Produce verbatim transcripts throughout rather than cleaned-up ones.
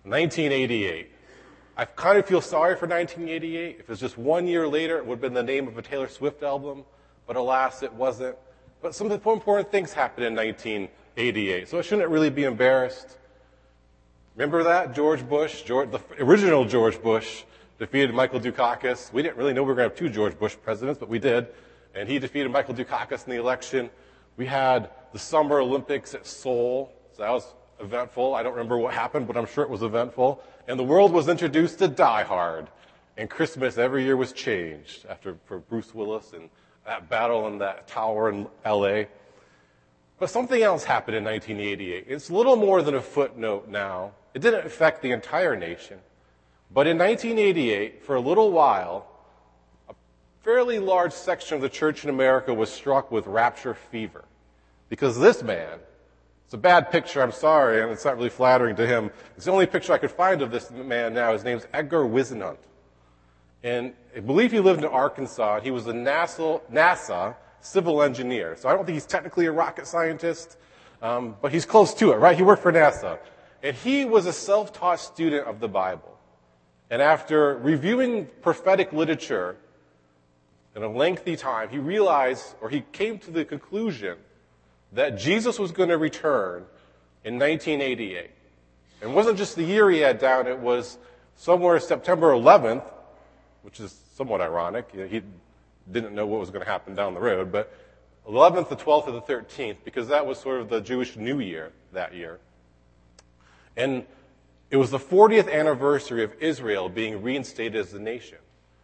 nineteen eighty-eight. I kind of feel sorry for nineteen eighty-eight. If it was just one year later, it would have been the name of a Taylor Swift album. But alas, it wasn't. But some important things happened in nineteen eighty-eight, so I shouldn't really be embarrassed. Remember that? George Bush, George, the original George Bush, defeated Michael Dukakis. We didn't really know we were going to have two George Bush presidents, but we did. And he defeated Michael Dukakis in the election. We had the Summer Olympics at Seoul, so that was eventful. I don't remember what happened, but I'm sure it was eventful. And the world was introduced to Die Hard. And Christmas every year was changed after for Bruce Willis and that battle in that tower in L A. But something else happened in nineteen eighty-eight. It's a little more than a footnote now. It didn't affect the entire nation. But in nineteen eighty-eight, for a little while, a fairly large section of the church in America was struck with rapture fever. Because this man, it's a bad picture, I'm sorry, and it's not really flattering to him. It's the only picture I could find of this man now. His name's Edgar Whisenant. And I believe he lived in Arkansas. He was a NASA, NASA civil engineer. So I don't think he's technically a rocket scientist, um, but he's close to it, right? He worked for NASA. And he was a self-taught student of the Bible. And after reviewing prophetic literature in a lengthy time, he realized, or he came to the conclusion, that Jesus was going to return in nineteen eighty-eight. And it wasn't just the year he had down, it was somewhere September eleventh, which is somewhat ironic. You know, he didn't know what was going to happen down the road, but eleventh, the twelfth, or the thirteenth, because that was sort of the Jewish New Year that year. And it was the fortieth anniversary of Israel being reinstated as a nation.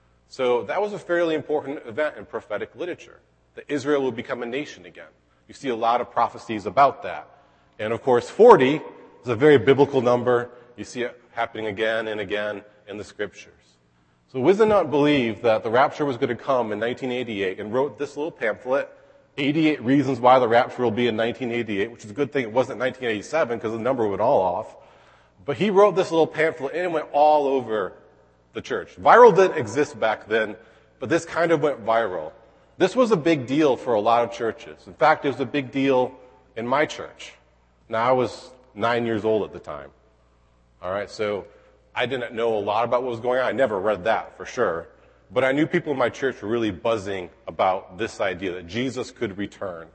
So that was a fairly important event in prophetic literature, that Israel would become a nation again. You see a lot of prophecies about that. And of course, forty is a very biblical number. You see it happening again and again in the scriptures. So Whisenant believed that the rapture was going to come in nineteen eighty-eight and wrote this little pamphlet, eighty-eight Reasons Why the Rapture Will Be in nineteen eighty-eight, which is a good thing it wasn't nineteen eighty-seven because the number went all off. But he wrote this little pamphlet and it went all over the church. Viral didn't exist back then, but this kind of went viral. This was a big deal for a lot of churches. In fact, it was a big deal in my church. Now, I was nine years old at the time. All right, so I didn't know a lot about what was going on. I never read that for sure. But I knew people in my church were really buzzing about this idea that Jesus could return.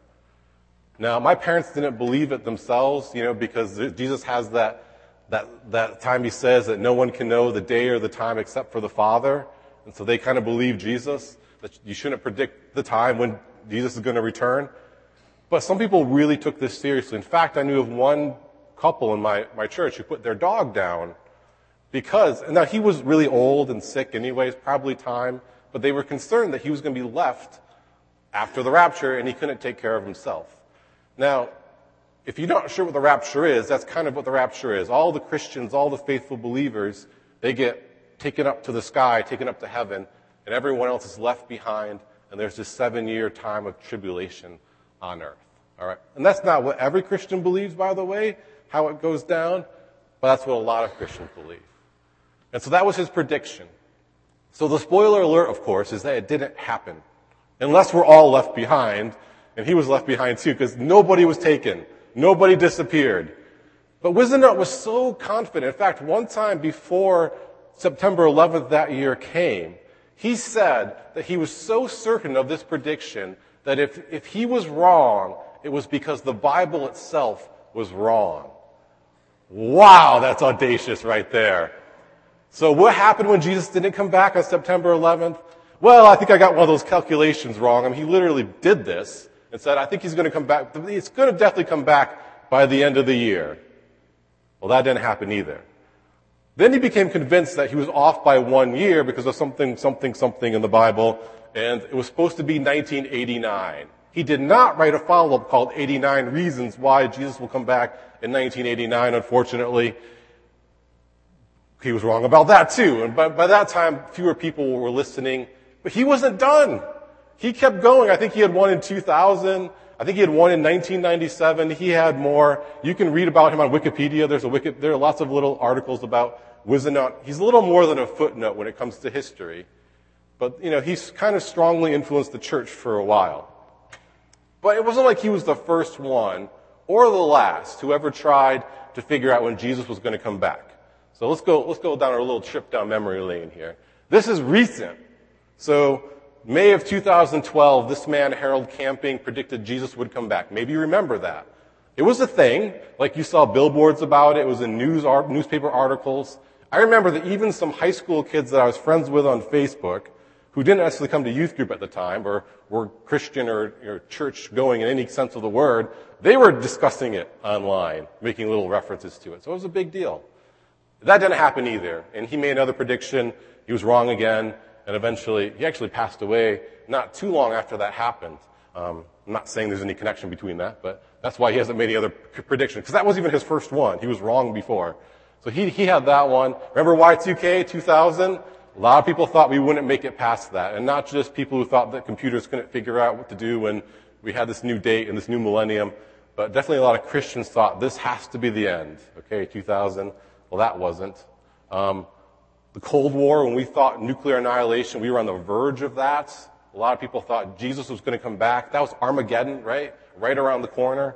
Now, my parents didn't believe it themselves, you know, because Jesus has that, that, that time he says that no one can know the day or the time except for the Father. And so they kind of believe Jesus, that you shouldn't predict the time when Jesus is going to return. But some people really took this seriously. In fact, I knew of one couple in my, my church who put their dog down because, and now he was really old and sick anyways, probably time, but they were concerned that he was going to be left after the rapture and he couldn't take care of himself. Now, if you're not sure what the rapture is, that's kind of what the rapture is. All the Christians, all the faithful believers, they get taken up to the sky, taken up to heaven, and everyone else is left behind, and there's this seven-year time of tribulation on earth. All right? And that's not what every Christian believes, by the way, how it goes down, but that's what a lot of Christians believe. And so that was his prediction. So the spoiler alert, of course, is that it didn't happen. Unless we're all left behind, and he was left behind too, because nobody was taken. Nobody disappeared. But Whisenant was so confident. In fact, one time before September eleventh that year came, he said that he was so certain of this prediction that if, if he was wrong, it was because the Bible itself was wrong. Wow, that's audacious right there. So what happened when Jesus didn't come back on September eleventh? Well, I think I got one of those calculations wrong. I mean, he literally did this and said, I think he's going to come back. It's going to definitely come back by the end of the year. Well, that didn't happen either. Then he became convinced that he was off by one year because of something, something, something in the Bible, and it was supposed to be nineteen eighty-nine. He did not write a follow-up called eighty-nine Reasons Why Jesus Will Come Back in nineteen eighty-nine, unfortunately. He was wrong about that too, and by, by that time, fewer people were listening, but he wasn't done. He kept going. I think he had one in two thousand. I think he had one in nineteen ninety-seven. He had more. You can read about him on Wikipedia. There's a Wiki, there are lots of little articles about Whisenant. He's a little more than a footnote when it comes to history. But, you know, he's kind of strongly influenced the church for a while. But it wasn't like he was the first one or the last who ever tried to figure out when Jesus was going to come back. So let's go, let's go down a little trip down memory lane here. This is recent. So May of two thousand twelve, this man, Harold Camping, predicted Jesus would come back. Maybe you remember that. It was a thing. Like you saw billboards about it. It was in news, newspaper articles. I remember that even some high school kids that I was friends with on Facebook, who didn't necessarily come to youth group at the time, or were Christian or, or church-going in any sense of the word, they were discussing it online, making little references to it. So it was a big deal. That didn't happen either. And he made another prediction. He was wrong again. And eventually, he actually passed away not too long after that happened. Um, I'm not saying there's any connection between that, but that's why he hasn't made any other predictions. Because that wasn't even his first one. He was wrong before. So he, he had that one. Remember Y two K, two thousand? A lot of people thought we wouldn't make it past that. And not just people who thought that computers couldn't figure out what to do when we had this new date and this new millennium. But definitely a lot of Christians thought this has to be the end. Okay, two thousand. Well, that wasn't. Um, The Cold War, when we thought nuclear annihilation, we were on the verge of that. A lot of people thought Jesus was going to come back. That was Armageddon, right? Right around the corner.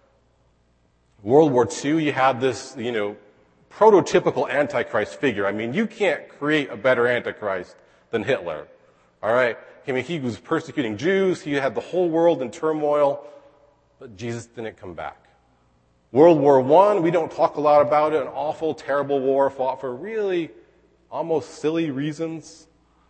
World War Two, you had this, you know, prototypical Antichrist figure. I mean, you can't create a better Antichrist than Hitler. All right? I mean, he was persecuting Jews. He had the whole world in turmoil. But Jesus didn't come back. World War One, we don't talk a lot about it. An awful, terrible war fought for really almost silly reasons,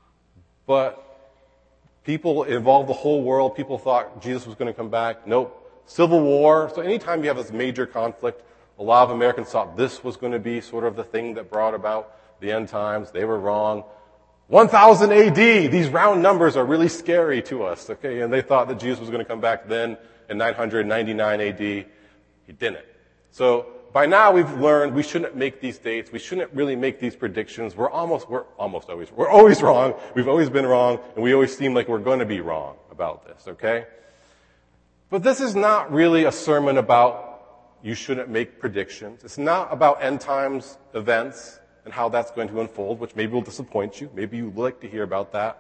but people involved the whole world. People thought Jesus was going to come back. Nope. Civil War. So anytime you have this major conflict, a lot of Americans thought this was going to be sort of the thing that brought about the end times. They were wrong. one thousand A D. These round numbers are really scary to us, okay? And they thought that Jesus was going to come back then in nine ninety-nine A D. He didn't. So by now we've learned we shouldn't make these dates. We shouldn't really make these predictions. We're almost, we're almost always, we're always wrong. We've always been wrong, and we always seem like we're going to be wrong about this, okay? But this is not really a sermon about you shouldn't make predictions. It's not about end times events and how that's going to unfold, which maybe will disappoint you. Maybe you'd like to hear about that.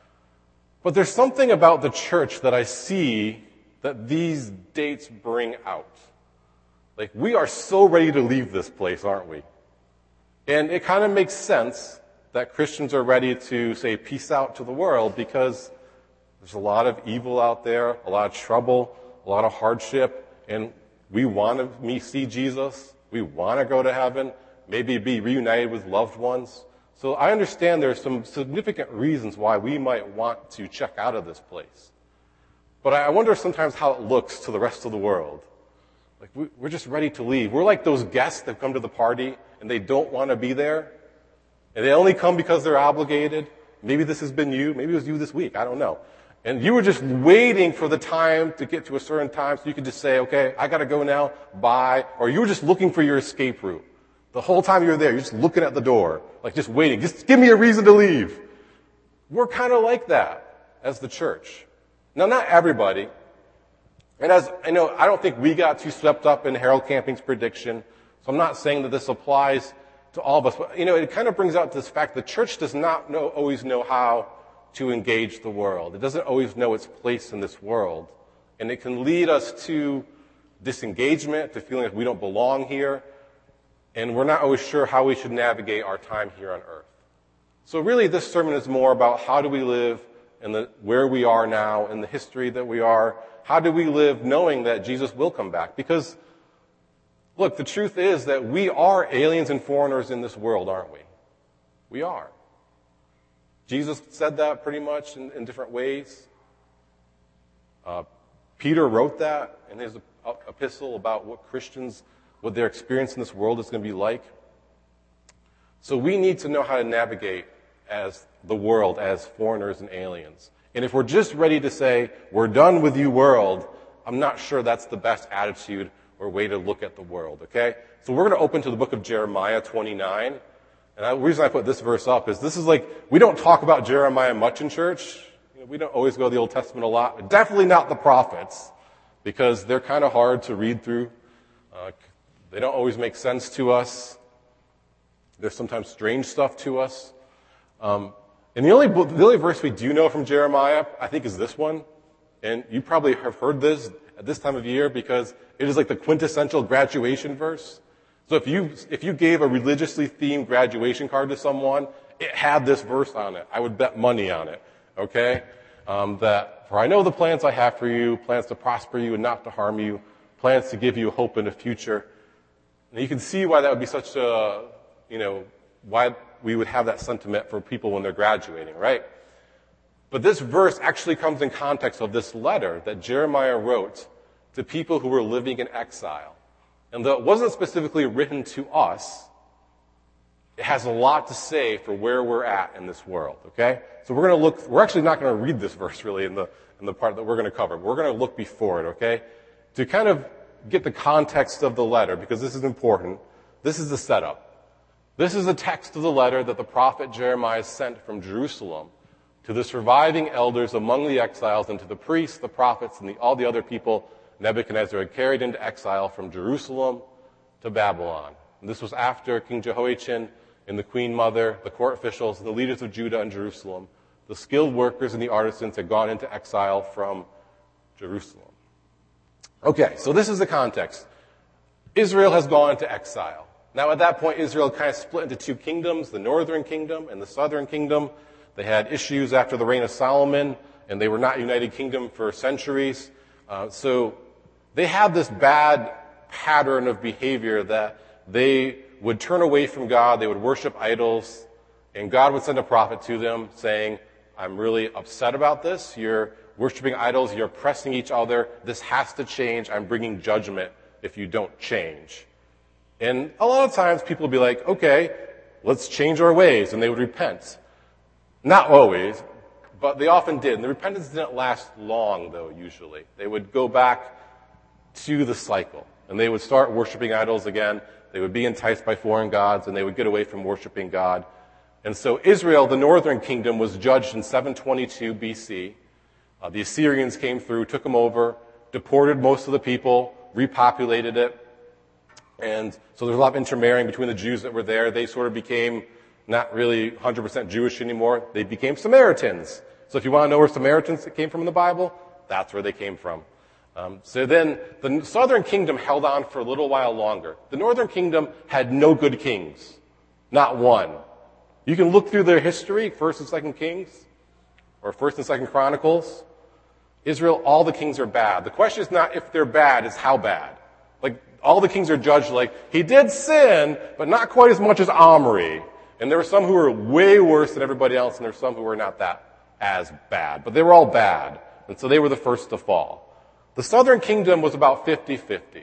But there's something about the church that I see that these dates bring out. Like, we are so ready to leave this place, aren't we? And it kind of makes sense that Christians are ready to say peace out to the world because there's a lot of evil out there, a lot of trouble, a lot of hardship, and we want to see Jesus. We want to go to heaven, maybe be reunited with loved ones. So I understand there's some significant reasons why we might want to check out of this place. But I wonder sometimes how it looks to the rest of the world. Like, we, we're just ready to leave. We're like those guests that come to the party and they don't want to be there. And they only come because they're obligated. Maybe this has been you. Maybe it was you this week. I don't know. And you were just waiting for the time to get to a certain time so you could just say, okay, I got to go now. Bye. Or you were just looking for your escape route. The whole time you were there, you're just looking at the door, like just waiting. Just give me a reason to leave. We're kind of like that as the church. Now, not everybody. And as I know, I don't think we got too swept up in Harold Camping's prediction. So I'm not saying that this applies to all of us. But, you know, it kind of brings out this fact the church does not know, always know how to engage the world. It doesn't always know its place in this world. And it can lead us to disengagement, to feeling like we don't belong here. And we're not always sure how we should navigate our time here on earth. So really, this sermon is more about how do we live in the, where we are now, in the history that we are. How do we live knowing that Jesus will come back? Because, look, the truth is that we are aliens and foreigners in this world, aren't we? We are. Jesus said that pretty much in, in different ways. Uh, Peter wrote that in his epistle about what Christians, what their experience in this world is going to be like. So we need to know how to navigate as the world, as foreigners and aliens. And if we're just ready to say, we're done with you, world, I'm not sure that's the best attitude or way to look at the world, okay? So we're going to open to the book of Jeremiah twenty-nine. And the reason I put this verse up is this is like, we don't talk about Jeremiah much in church. You know, we don't always go to the Old Testament a lot. Definitely not the prophets, because they're kind of hard to read through. Uh, they don't always make sense to us. There's sometimes strange stuff to us. Um, and the only, the only verse we do know from Jeremiah, I think, is this one. And you probably have heard this at this time of year because it is like the quintessential graduation verse. So if you, if you gave a religiously themed graduation card to someone, it had this verse on it. I would bet money on it, okay? Um, that, for I know the plans I have for you, plans to prosper you and not to harm you, plans to give you hope in the future. And you can see why that would be such a, you know, why we would have that sentiment for people when they're graduating, right? But this verse actually comes in context of this letter that Jeremiah wrote to people who were living in exile. And though it wasn't specifically written to us, it has a lot to say for where we're at in this world, okay? So we're going to look, we're actually not going to read this verse really in the, in the part that we're going to cover. We're going to look before it, okay? To kind of get the context of the letter, because this is important. This is the setup. This is the text of the letter that the prophet Jeremiah sent from Jerusalem to the surviving elders among the exiles and to the priests, the prophets, and the, all the other people Nebuchadnezzar had carried into exile from Jerusalem to Babylon. And this was after King Jehoiachin and the queen mother, the court officials, and the leaders of Judah and Jerusalem, the skilled workers and the artisans had gone into exile from Jerusalem. Okay, so this is the context. Israel has gone into exile. Now at that point, Israel kind of split into two kingdoms, the northern kingdom and the southern kingdom. They had issues after the reign of Solomon, and they were not a united kingdom for centuries. Uh, so they had this bad pattern of behavior that they would turn away from God, they would worship idols, and God would send a prophet to them saying, I'm really upset about this. You're worshiping idols, you're oppressing each other. This has to change. I'm bringing judgment if you don't change. And a lot of times people would be like, okay, let's change our ways, and they would repent. Not always, but they often did. And the repentance didn't last long, though, usually. They would go back to the cycle, and they would start worshiping idols again. They would be enticed by foreign gods, and they would get away from worshiping God. And so Israel, the northern kingdom, was judged in seven twenty-two B C. Uh, the Assyrians came through, took them over, deported most of the people, repopulated it. And so there's a lot of intermarrying between the Jews that were there. They sort of became not really one hundred percent Jewish anymore. They became Samaritans. So if you want to know where Samaritans came from in the Bible, that's where they came from. Um, so then the southern kingdom held on for a little while longer. The northern kingdom had no good kings. Not one. You can look through their history, First and Second Kings, or First and Second Chronicles. Israel, all the kings are bad. The question is not if they're bad, it's how bad. Like, all the kings are judged like, he did sin, but not quite as much as Omri. And there were some who were way worse than everybody else, and there were some who were not that as bad. But they were all bad. And so they were the first to fall. The southern kingdom was about fifty-fifty.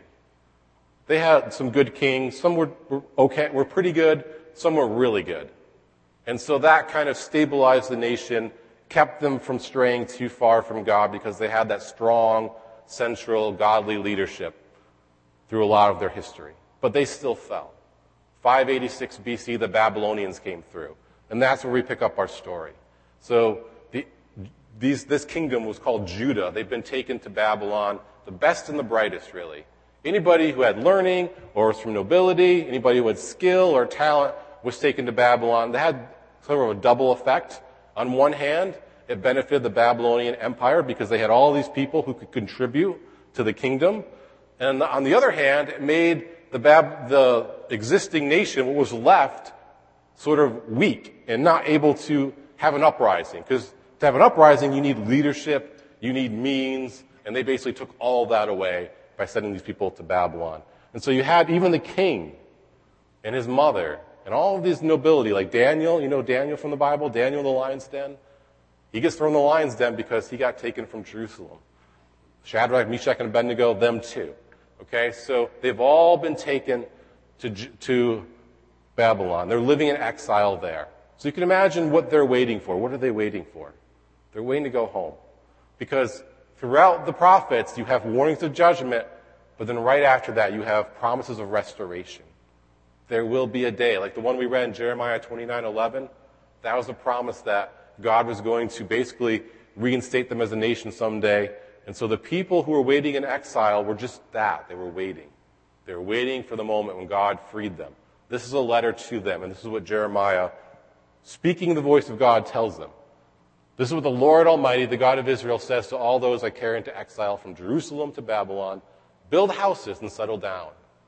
They had some good kings. Some were, were okay, were pretty good. Some were really good. And so that kind of stabilized the nation, kept them from straying too far from God because they had that strong, central, godly leadership through a lot of their history. But they still fell. five eighty-six B C, the Babylonians came through. And that's where we pick up our story. So the, these, this kingdom was called Judah. They've been taken to Babylon, the best and the brightest, really. Anybody who had learning or was from nobility, anybody who had skill or talent was taken to Babylon. They had sort of a double effect. On one hand, it benefited the Babylonian Empire because they had all these people who could contribute to the kingdom. And on the other hand, it made the, Bab- the existing nation, what was left, sort of weak and not able to have an uprising. Because to have an uprising, you need leadership, you need means, and they basically took all that away by sending these people to Babylon. And so you had even the king and his mother and all of these nobility, like Daniel, you know Daniel from the Bible, Daniel in the lion's den? He gets thrown in the lion's den because he got taken from Jerusalem. Shadrach, Meshach, and Abednego, them too. Okay, so they've all been taken to, to Babylon. They're living in exile there. So you can imagine what they're waiting for. What are they waiting for? They're waiting to go home. Because throughout the prophets, you have warnings of judgment, but then right after that, you have promises of restoration. There will be a day, like the one we read in Jeremiah twenty-nine eleven. That was a promise that God was going to basically reinstate them as a nation someday. And so the people who were waiting in exile were just that. They were waiting. They were waiting for the moment when God freed them. This is a letter to them, and this is what Jeremiah, speaking the voice of God, tells them. This is what the Lord Almighty, the God of Israel, says to all those I carry into exile from Jerusalem to Babylon. Build houses and settle down.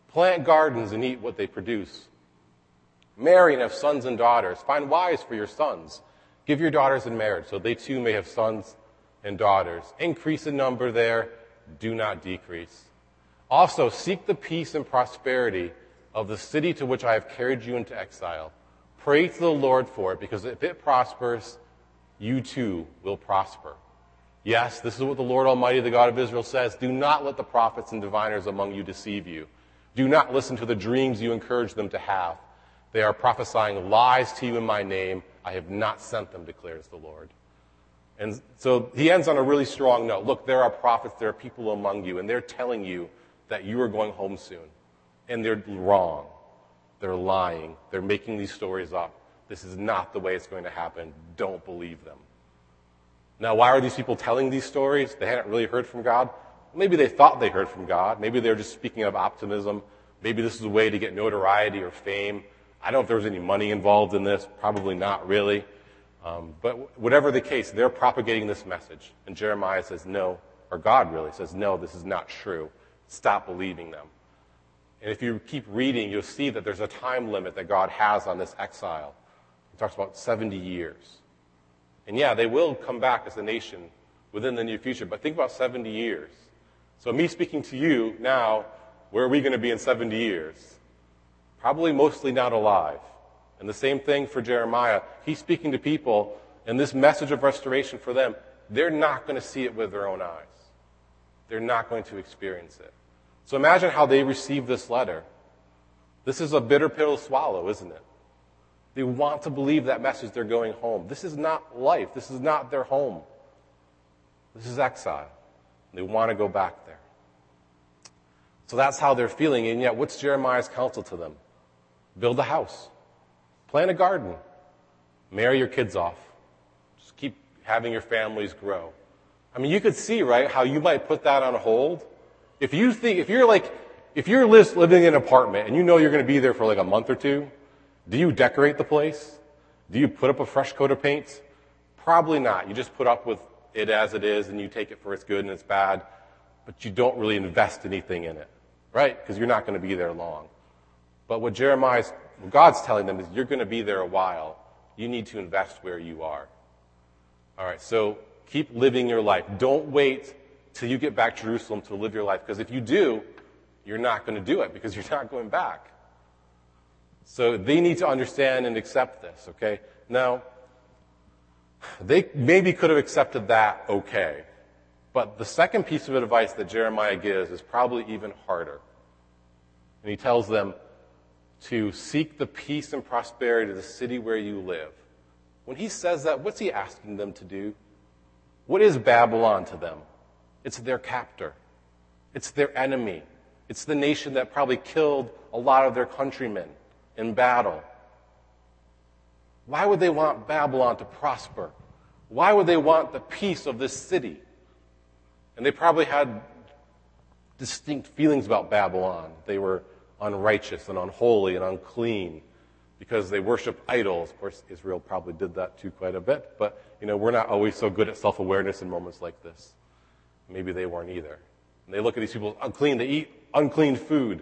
Plant gardens and eat what they produce. Marry and have sons and daughters. Find wives for your sons. Give your daughters in marriage so they too may have sons and daughters. Increase in number there. Do not decrease. Also, seek the peace and prosperity of the city to which I have carried you into exile. Pray to the Lord for it, because if it prospers, you too will prosper. Yes, this is what the Lord Almighty, the God of Israel, says. Do not let the prophets and diviners among you deceive you. Do not listen to the dreams you encourage them to have. They are prophesying lies to you in my name. I have not sent them, declares the Lord. And so he ends on a really strong note. Look, there are prophets, there are people among you, and they're telling you that you are going home soon. And they're wrong. They're lying. They're making these stories up. This is not the way it's going to happen. Don't believe them. Now, why are these people telling these stories? They hadn't really heard from God. Maybe they thought they heard from God. Maybe they were just speaking of optimism. Maybe this is a way to get notoriety or fame. I don't know if there was any money involved in this. Probably not really. Um, but whatever the case, they're propagating this message. And Jeremiah says no, or God really says, no, this is not true. Stop believing them. And if you keep reading, you'll see that there's a time limit that God has on this exile. He talks about seventy years. And yeah, they will come back as a nation within the near future, but think about seventy years. So me speaking to you now, where are we going to be in seventy years? Probably mostly not alive. And the same thing for Jeremiah. He's speaking to people, and this message of restoration for them, they're not going to see it with their own eyes. They're not going to experience it. So imagine how they receive this letter. This is a bitter pill to swallow, isn't it? They want to believe that message they're going home. This is not life. This is not their home. This is exile. They want to go back there. So that's how they're feeling. And yet, what's Jeremiah's counsel to them? Build a house. Plant a garden. Marry your kids off. Just keep having your families grow. I mean, you could see, right, how you might put that on hold. If you think, if you're like, if you're living in an apartment and you know you're going to be there for like a month or two, do you decorate the place? Do you put up a fresh coat of paint? Probably not. You just put up with it as it is and you take it for its good and its bad, but you don't really invest anything in it, right? Because you're not going to be there long. But what Jeremiah's, what God's telling them is you're going to be there a while. You need to invest where you are. All right, so keep living your life. Don't wait till you get back to Jerusalem to live your life, because if you do, you're not going to do it because you're not going back. So they need to understand and accept this, okay? Now, they maybe could have accepted that okay. But the second piece of advice that Jeremiah gives is probably even harder. And he tells them to seek the peace and prosperity of the city where you live. When he says that, what's he asking them to do? What is Babylon to them? It's their captor. It's their enemy. It's the nation that probably killed a lot of their countrymen in battle. Why would they want Babylon to prosper? Why would they want the peace of this city? And they probably had distinct feelings about Babylon. They were unrighteous and unholy and unclean because they worship idols. Of course, Israel probably did that too quite a bit, but you know, we're not always so good at self-awareness in moments like this. Maybe they weren't either. And they look at these people unclean, they eat unclean food.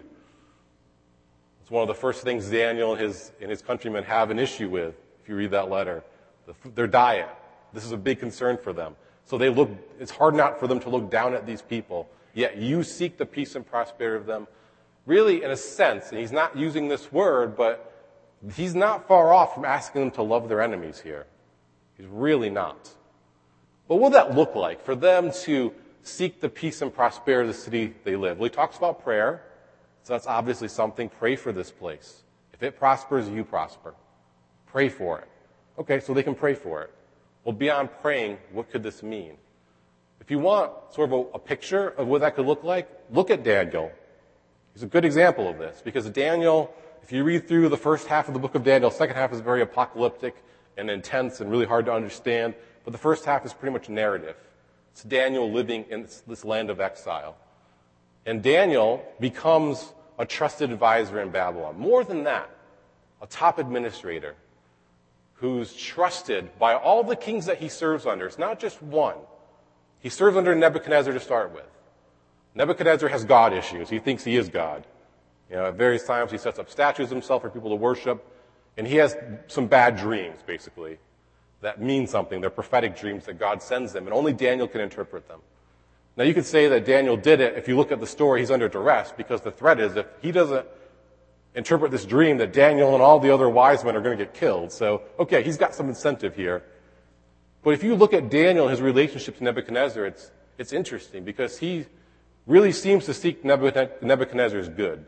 It's one of the first things Daniel and his, and his countrymen have an issue with, if you read that letter. The, their diet. This is a big concern for them. So they look, it's hard not for them to look down at these people, yet you seek the peace and prosperity of them. Really, in a sense, and he's not using this word, but he's not far off from asking them to love their enemies here. He's really not. But what would that look like for them to seek the peace and prosperity of the city they live? Well, he talks about prayer. So that's obviously something. Pray for this place. If it prospers, you prosper. Pray for it. Okay, so they can pray for it. Well, beyond praying, what could this mean? If you want sort of a, a picture of what that could look like, look at Daniel. He's a good example of this, because Daniel, if you read through the first half of the book of Daniel, the second half is very apocalyptic and intense and really hard to understand, but the first half is pretty much narrative. It's Daniel living in this, this land of exile. And Daniel becomes a trusted advisor in Babylon. More than that, a top administrator who's trusted by all the kings that he serves under. It's not just one. He serves under Nebuchadnezzar to start with. Nebuchadnezzar has God issues. He thinks he is God. You know, at various times he sets up statues of himself for people to worship, and he has some bad dreams, basically, that mean something. They're prophetic dreams that God sends him, and only Daniel can interpret them. Now, you could say that Daniel did it. If you look at the story, he's under duress, because the threat is if he doesn't interpret this dream, that Daniel and all the other wise men are going to get killed. So, okay, he's got some incentive here. But if you look at Daniel and his relationship to Nebuchadnezzar, it's, it's interesting, because he really seems to seek Nebuchadnezzar's good.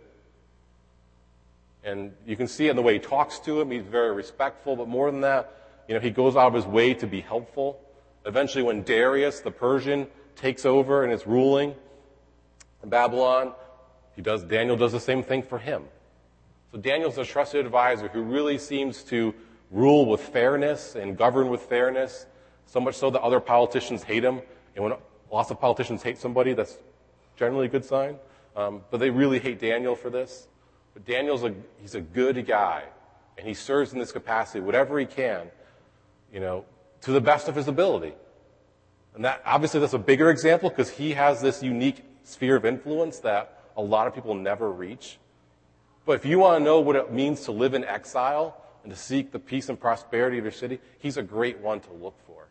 And you can see it in the way he talks to him. He's very respectful, but more than that, you know, he goes out of his way to be helpful. Eventually, when Darius, the Persian, takes over and is ruling in Babylon, he does, Daniel does the same thing for him. So Daniel's a trusted advisor who really seems to rule with fairness and govern with fairness, so much so that other politicians hate him. And when lots of politicians hate somebody, that's generally a good sign. Um, but they really hate Daniel for this. But Daniel's a, he's a good guy, and he serves in this capacity, whatever he can, you know, to the best of his ability. And that, obviously, that's a bigger example, because he has this unique sphere of influence that a lot of people never reach. But if you want to know what it means to live in exile and to seek the peace and prosperity of your city, he's a great one to look for.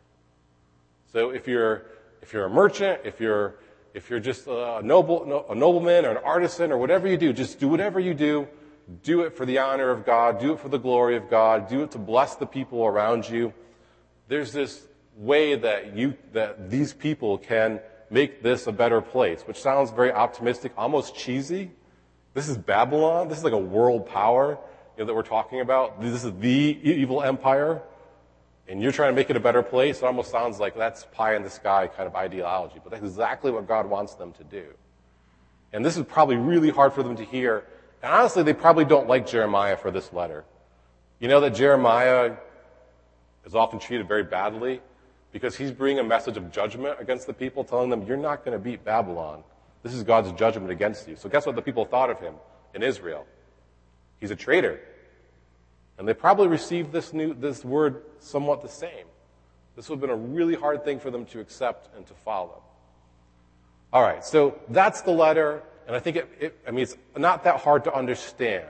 So if you're, if you're a merchant, if you're, if you're just a noble, a nobleman or an artisan or whatever you do, just do whatever you do. Do it for the honor of God. Do it for the glory of God. Do it to bless the people around you. There's this way that you, that these people can make this a better place, which sounds very optimistic, almost cheesy. This is Babylon. This is like a world power, you know, that we're talking about. This is the evil empire. And you're trying to make it a better place. It almost sounds like that's pie in the sky kind of ideology. But that's exactly what God wants them to do. And this is probably really hard for them to hear. And honestly, they probably don't like Jeremiah for this letter. You know that Jeremiah is often treated very badly because he's bringing a message of judgment against the people, telling them, you're not going to beat Babylon. This is God's judgment against you. So guess what the people thought of him in Israel? He's a traitor. And they probably received this new, this word somewhat the same. This would have been a really hard thing for them to accept and to follow. All right, so that's the letter, and I think it, it I mean, it's not that hard to understand.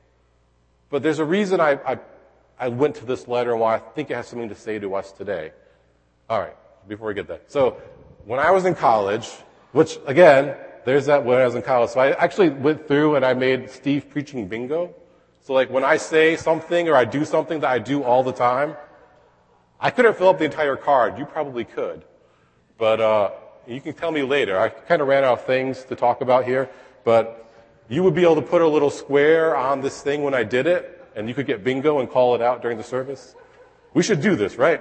But there's a reason I, I, I went to this letter and why I think it has something to say to us today. All right, before we get that. So when I was in college, which, again, there's that when I was in college. So I actually went through and I made Steve preaching bingo. So like when I say something or I do something that I do all the time, I couldn't fill up the entire card. You probably could. But uh you can tell me later. I kind of ran out of things to talk about here. But you would be able to put a little square on this thing when I did it, and you could get bingo and call it out during the service. We should do this, right?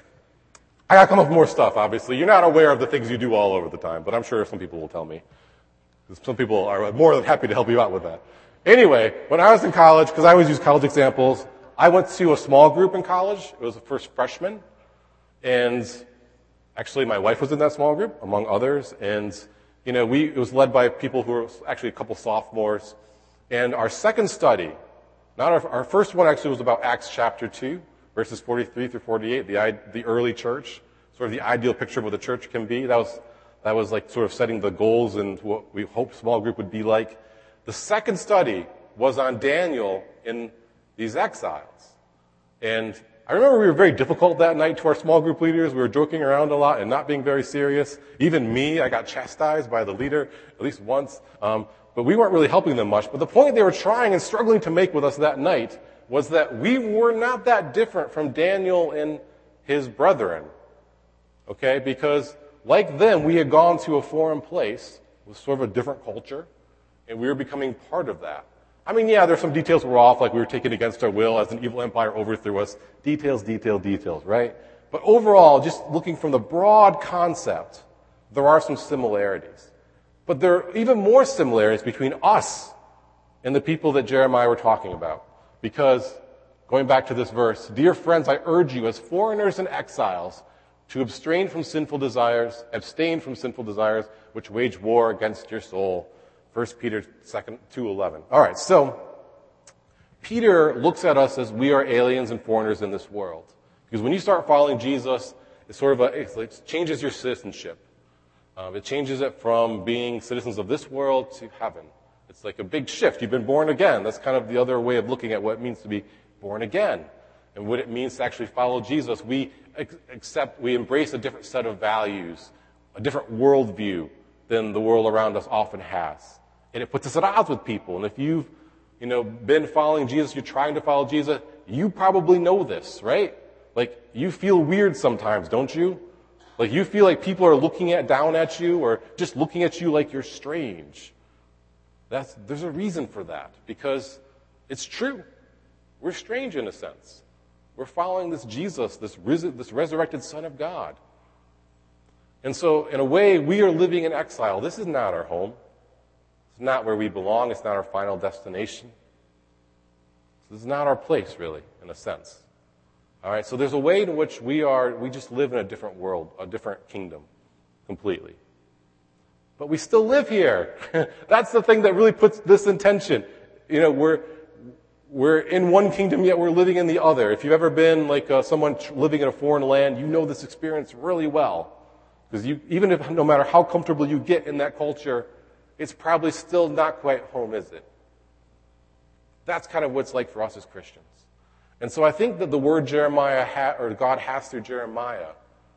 I gotta come up with more stuff, obviously. You're not aware of the things you do all over the time, but I'm sure some people will tell me. Some people are more than happy to help you out with that. Anyway, when I was in college, because I always use college examples, I went to a small group in college. It was the first freshman. And actually my wife was in that small group, among others. And, you know, we, it was led by people who were actually a couple sophomores. And our second study, not our, our first one actually was about Acts chapter two, verses forty-three through forty-eight, the, the early church, sort of the ideal picture of what the church can be. That was, that was like sort of setting the goals and what we hoped small group would be like. The second study was on Daniel in these exiles. And I remember we were very difficult that night to our small group leaders. We were joking around a lot and not being very serious. Even me, I got chastised by the leader at least once. Um, but we weren't really helping them much. But the point they were trying and struggling to make with us that night was that we were not that different from Daniel and his brethren. Okay? Because like them, we had gone to a foreign place with sort of a different culture. And we were becoming part of that. I mean, yeah, there's some details that were off, like we were taken against our will as an evil empire overthrew us. Details, detail, details, right? But overall, just looking from the broad concept, there are some similarities. But there are even more similarities between us and the people that Jeremiah were talking about. Because, going back to this verse, dear friends, I urge you as foreigners and exiles to abstain from sinful desires, abstain from sinful desires which wage war against your soul. First Peter two eleven. All right, so Peter looks at us as we are aliens and foreigners in this world. Because when you start following Jesus, it's sort of a, it changes your citizenship. Um, it changes it from being citizens of this world to heaven. It It's like a big shift. You've been born again. That's kind of the other way of looking at what it means to be born again and what it means to actually follow Jesus. We accept, we embrace a different set of values, a different worldview than the world around us often has. And it puts us at odds with people. And if you've, you know, been following Jesus, you're trying to follow Jesus, you probably know this, right? Like, you feel weird sometimes, don't you? Like, you feel like people are looking at down at you or just looking at you like you're strange. That's, there's a reason for that, because it's true. We're strange in a sense. We're following this Jesus, this, ris- this resurrected Son of God. And so, in a way, we are living in exile. This is not our home. It's not where we belong. It's not our final destination. This is not our place, really, in a sense. All right, so there's a way in which we are, we just live in a different world, a different kingdom, completely. But we still live here. That's the thing that really puts this in tension. You know, we're we're in one kingdom, yet we're living in the other. If you've ever been like uh, someone living in a foreign land, you know this experience really well. Because you, even if, no matter how comfortable you get in that culture, it's probably still not quite home, is it? That's kind of what it's like for us as Christians. And so I think that the word Jeremiah, ha- or God has through Jeremiah,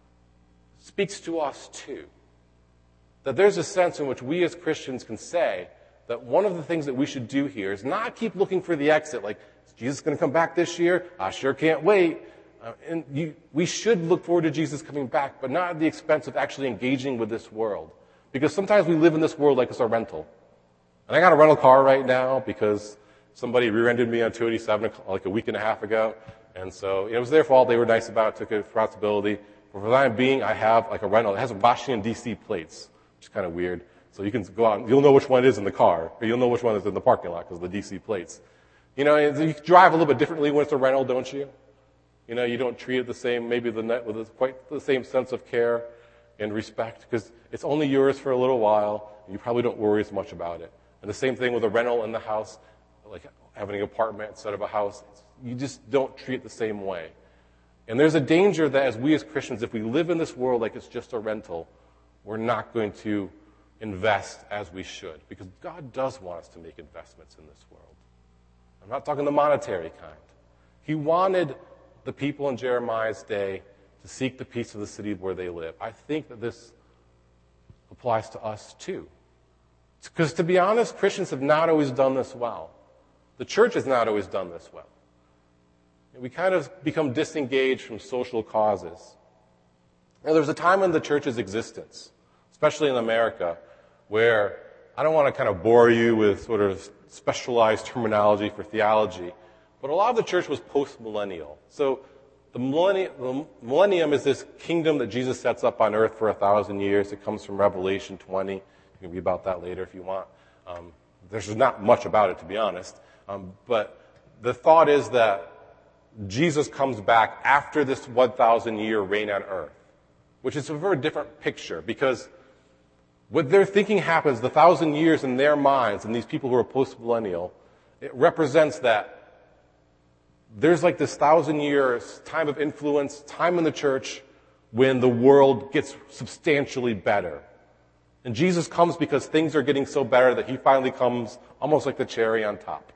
speaks to us too. That there's a sense in which we as Christians can say that one of the things that we should do here is not keep looking for the exit, like, is Jesus going to come back this year? I sure can't wait. Uh, and you, we should look forward to Jesus coming back, but not at the expense of actually engaging with this world. Because sometimes we live in this world like it's a rental. And I got a rental car right now because somebody rear-ended me on two eighty-seven like a week and a half ago. And so it was their fault. They were nice about it, took responsibility. But for the time being, I have like a rental. It has Washington, D C plates, which is kind of weird. So you can go out and you'll know which one it is in the car, or you'll know which one is in the parking lot because of the D C plates. You know, you drive a little bit differently when it's a rental, don't you? You know, you don't treat it the same, maybe the net with quite the same sense of care and respect because it's only yours for a little while. And you probably don't worry as much about it. And the same thing with a rental in the house, like having an apartment instead of a house. You just don't treat it the same way. And there's a danger that as we as Christians, if we live in this world like it's just a rental, we're not going to invest as we should. Because God does want us to make investments in this world. I'm not talking the monetary kind. He wanted the people in Jeremiah's day to seek the peace of the city where they live. I think that this applies to us too. Because to be honest, Christians have not always done this well. The church has not always done this well. We kind of become disengaged from social causes. Now, there's a time in the church's existence, especially in America, where I don't want to kind of bore you with sort of specialized terminology for theology, but a lot of the church was post-millennial. So the millennium, the millennium is this kingdom that Jesus sets up on earth for a thousand years. It comes from Revelation twenty. You can read about that later if you want. Um, there's not much about it, to be honest. Um, but the thought is that Jesus comes back after this one thousand year reign on earth, which is a very different picture because what they're thinking happens, the thousand years in their minds, and these people who are post-millennial, it represents that there's like this thousand years time of influence, time in the church when the world gets substantially better. And Jesus comes because things are getting so better that he finally comes almost like the cherry on top.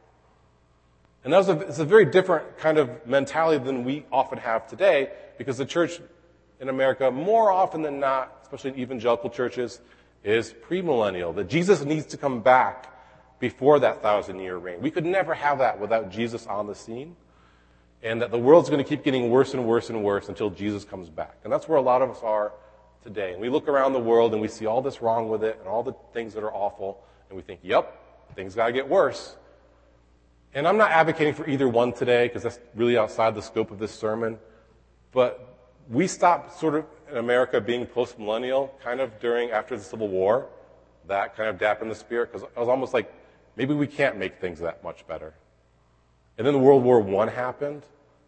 And that's a, it's a very different kind of mentality than we often have today because the church in America, more often than not, especially in evangelical churches, is premillennial, that Jesus needs to come back before that thousand-year reign. We could never have that without Jesus on the scene, and that the world's going to keep getting worse and worse and worse until Jesus comes back. And that's where a lot of us are today. And we look around the world and we see all this wrong with it and all the things that are awful, and we think, yep, things got to get worse. And I'm not advocating for either one today because that's really outside the scope of this sermon, but we stopped sort of in America being post-millennial kind of during, after the Civil War. That kind of dampened the spirit because it was almost like maybe we can't make things that much better. And then World War One happened.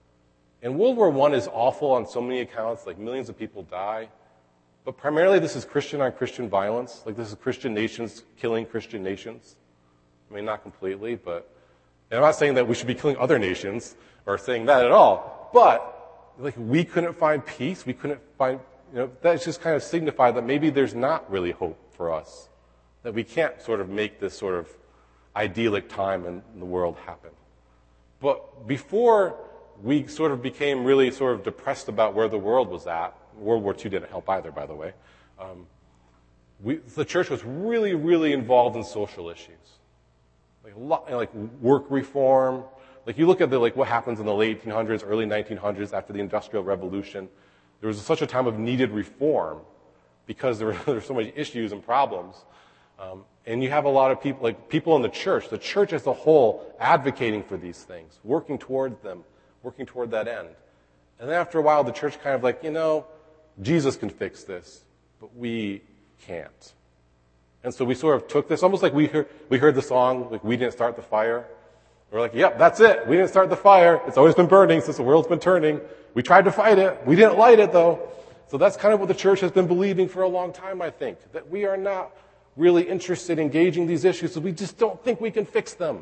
And World War One is awful on so many accounts, like millions of people die. But primarily this is Christian on Christian violence. Like this is Christian nations killing Christian nations. I mean, not completely, but and I'm not saying that we should be killing other nations or saying that at all. But like we couldn't find peace, we couldn't find, you know, that's just kind of signified that maybe there's not really hope for us. That we can't sort of make this sort of idyllic time in the world happened. But before we sort of became really sort of depressed about where the world was at, World War Two didn't help either, by the way, um, we, the church was really, really involved in social issues. Like, a lot, like work reform. Like you look at the, like what happens in the late eighteen hundreds, early nineteen hundreds after the Industrial Revolution. There was such a time of needed reform because there were, there were so many issues and problems. Um, and you have a lot of people, like people in the church, the church as a whole, advocating for these things, working towards them, working toward that end. And then after a while, the church kind of like, you know, Jesus can fix this, but we can't. And so we sort of took this, almost like we heard, we heard the song, like, we didn't start the fire. We're like, yep, that's it. We didn't start the fire. It's always been burning since the world's been turning. We tried to fight it. We didn't light it, though. So that's kind of what the church has been believing for a long time, I think, that we are not really interested in engaging these issues, so we just don't think we can fix them.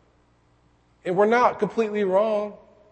And we're not completely wrong.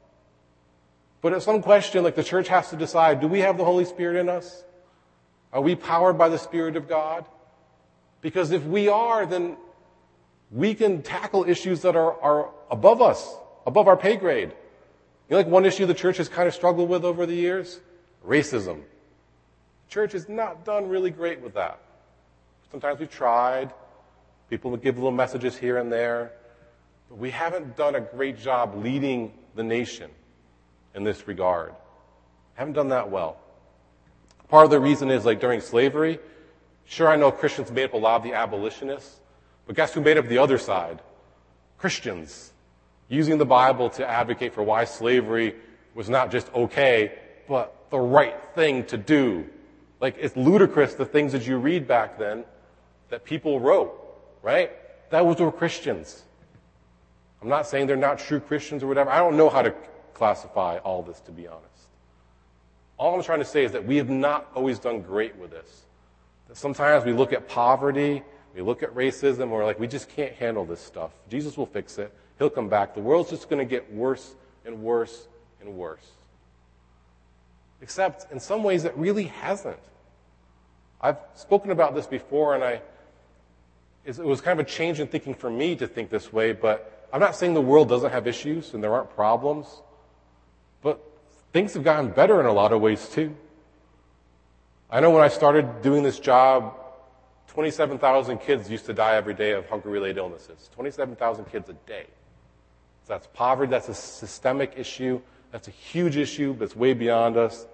But at some question, like the church has to decide, do we have the Holy Spirit in us? Are we powered by the Spirit of God? Because if we are, then we can tackle issues that are, are above us, above our pay grade. You know, like one issue the church has kind of struggled with over the years? Racism. The church has not done really great with that. Sometimes we've tried. People would give little messages here and there. But we haven't done a great job leading the nation in this regard. Haven't done that well. Part of the reason is, like, during slavery, sure, I know Christians made up a lot of the abolitionists, but guess who made up the other side? Christians. Using the Bible to advocate for why slavery was not just okay, but the right thing to do. Like, it's ludicrous, the things that you read back then that people wrote, right? That was were Christians. I'm not saying they're not true Christians or whatever. I don't know how to classify all this, to be honest. All I'm trying to say is that we have not always done great with this. That sometimes we look at poverty, we look at racism, and we're like, we just can't handle this stuff. Jesus will fix it. He'll come back. The world's just going to get worse and worse and worse. Except, in some ways, it really hasn't. I've spoken about this before, and I it was kind of a change in thinking for me to think this way, but I'm not saying the world doesn't have issues and there aren't problems, but things have gotten better in a lot of ways, too. I know when I started doing this job, twenty-seven thousand kids used to die every day of hunger-related illnesses. twenty-seven thousand kids a day. So that's poverty. That's a systemic issue. That's a huge issue that's way beyond us.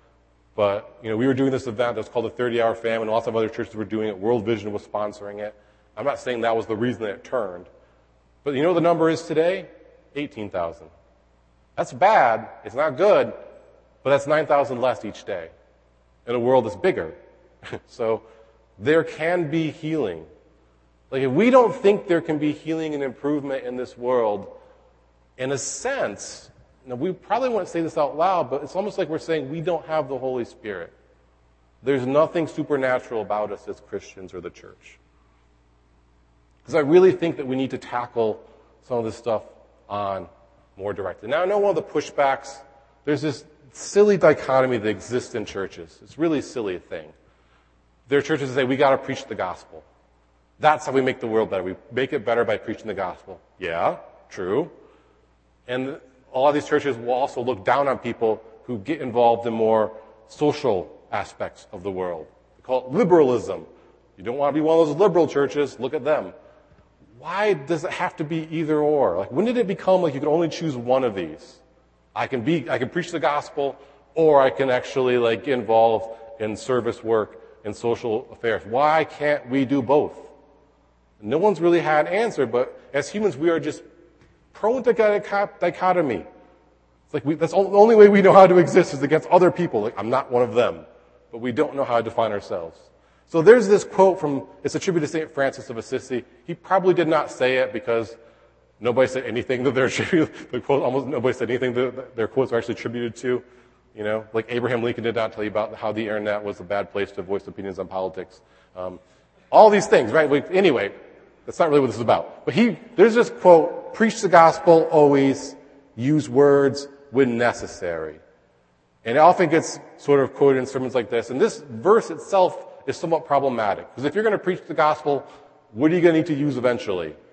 But, you know, we were doing this event that was called the thirty-hour famine. Lots of other churches were doing it. World Vision was sponsoring it. I'm not saying that was the reason that it turned. But you know what the number is today? eighteen thousand. That's bad. It's not good. But that's nine thousand less each day in a world that's bigger. So there can be healing. Like, if we don't think there can be healing and improvement in this world, in a sense, you know, we probably wouldn't say this out loud, but it's almost like we're saying we don't have the Holy Spirit. There's nothing supernatural about us as Christians or the church. Because I really think that we need to tackle some of this stuff on more directly. Now, I know one of the pushbacks, there's this silly dichotomy that exists in churches. It's really a silly thing. There are churches that say, we got to preach the gospel. That's how we make the world better. We make it better by preaching the gospel. Yeah, true. And a lot of these churches will also look down on people who get involved in more social aspects of the world. They call it liberalism. You don't want to be one of those liberal churches, look at them. Why does it have to be either or? Like, when did it become like you can only choose one of these? I can be, I can preach the gospel, or I can actually like get involved in service work and social affairs. Why can't we do both? No one's really had an answer, but as humans, we are just prone to dichotomy. It's like we, that's the only way we know how to exist is against other people. Like, I'm not one of them, but we don't know how to define ourselves. So there's this quote from, it's attributed to Saint Francis of Assisi. He probably did not say it because nobody said anything that they're attributed, the quote, almost nobody said anything that their quotes are actually attributed to. You know, like Abraham Lincoln did not tell you about how the internet was a bad place to voice opinions on politics. Um, all these things, right? Like, anyway, that's not really what this is about. But he, there's this quote, preach the gospel always, use words when necessary. And it often gets sort of quoted in sermons like this. And this verse itself is somewhat problematic. Because if you're going to preach the gospel, what are you going to need to use eventually?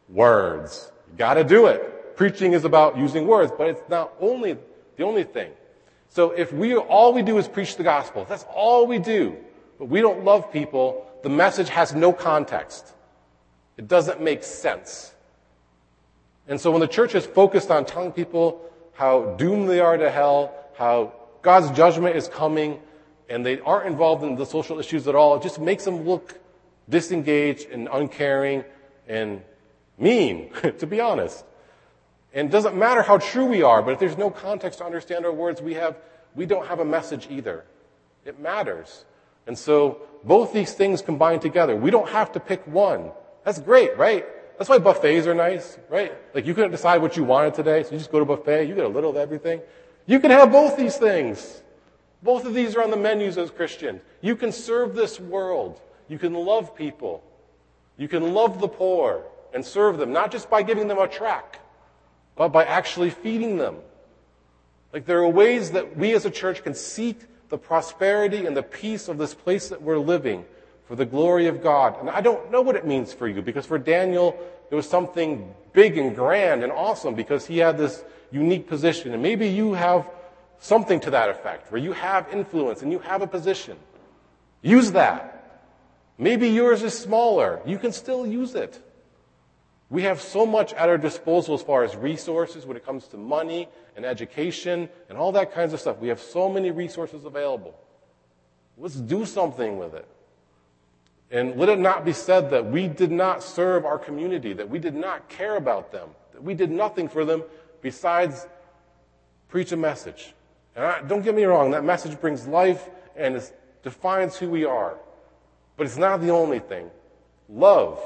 Words. You gotta do it. Preaching is about using words, but it's not only the only thing. So if we all we do is preach the gospel, that's all we do, but we don't love people, the message has no context. It doesn't make sense. And so when the church is focused on telling people how doomed they are to hell, how God's judgment is coming, and they aren't involved in the social issues at all, it just makes them look disengaged and uncaring and mean, to be honest. And it doesn't matter how true we are, but if there's no context to understand our words, we have we don't have a message either. It matters. And so both these things combine together. We don't have to pick one. That's great, right? That's why buffets are nice, right? Like you couldn't decide what you wanted today, so you just go to a buffet, you get a little of everything. You can have both these things. Both of these are on the menus as Christians. You can serve this world. You can love people. You can love the poor and serve them, not just by giving them a tract, but by actually feeding them. Like there are ways that we as a church can seek the prosperity and the peace of this place that we're living for the glory of God. And I don't know what it means for you, because for Daniel, it was something big and grand and awesome because he had this unique position. And maybe you have something to that effect, where you have influence and you have a position. Use that. Maybe yours is smaller. You can still use it. We have so much at our disposal as far as resources when it comes to money and education and all that kinds of stuff. We have so many resources available. Let's do something with it. And let it not be said that we did not serve our community, that we did not care about them, that we did nothing for them besides preach a message. And I, don't get me wrong, that message brings life and it defines who we are. But it's not the only thing. Love.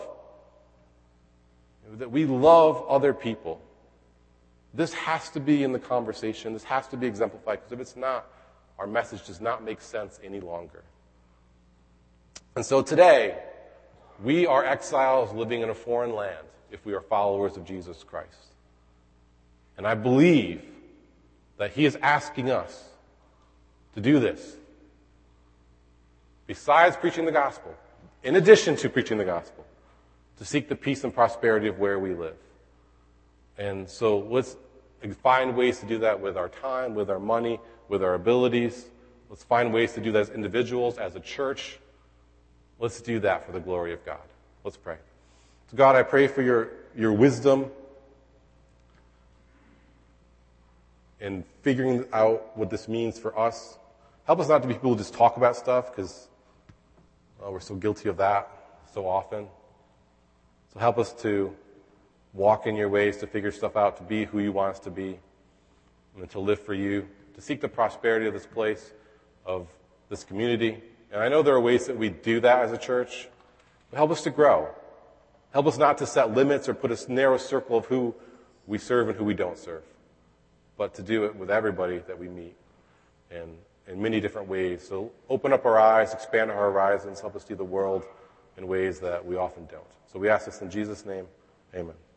That we love other people. This has to be in the conversation. This has to be exemplified, because if it's not, our message does not make sense any longer. And so today, we are exiles living in a foreign land if we are followers of Jesus Christ. And I believe that he is asking us to do this. Besides preaching the gospel, in addition to preaching the gospel, to seek the peace and prosperity of where we live. And so let's find ways to do that with our time, with our money, with our abilities. Let's find ways to do that as individuals, as a church. Let's do that for the glory of God. Let's pray. So God, I pray for your, your wisdom in figuring out what this means for us. Help us not to be people who just talk about stuff, because well, we're so guilty of that so often. So help us to walk in your ways, to figure stuff out, to be who you want us to be, and to live for you, to seek the prosperity of this place, of this community. And I know there are ways that we do that as a church, but help us to grow. Help us not to set limits or put a narrow circle of who we serve and who we don't serve, but to do it with everybody that we meet and in many different ways. So open up our eyes, expand our horizons, help us see the world in ways that we often don't. So we ask this in Jesus' name. Amen.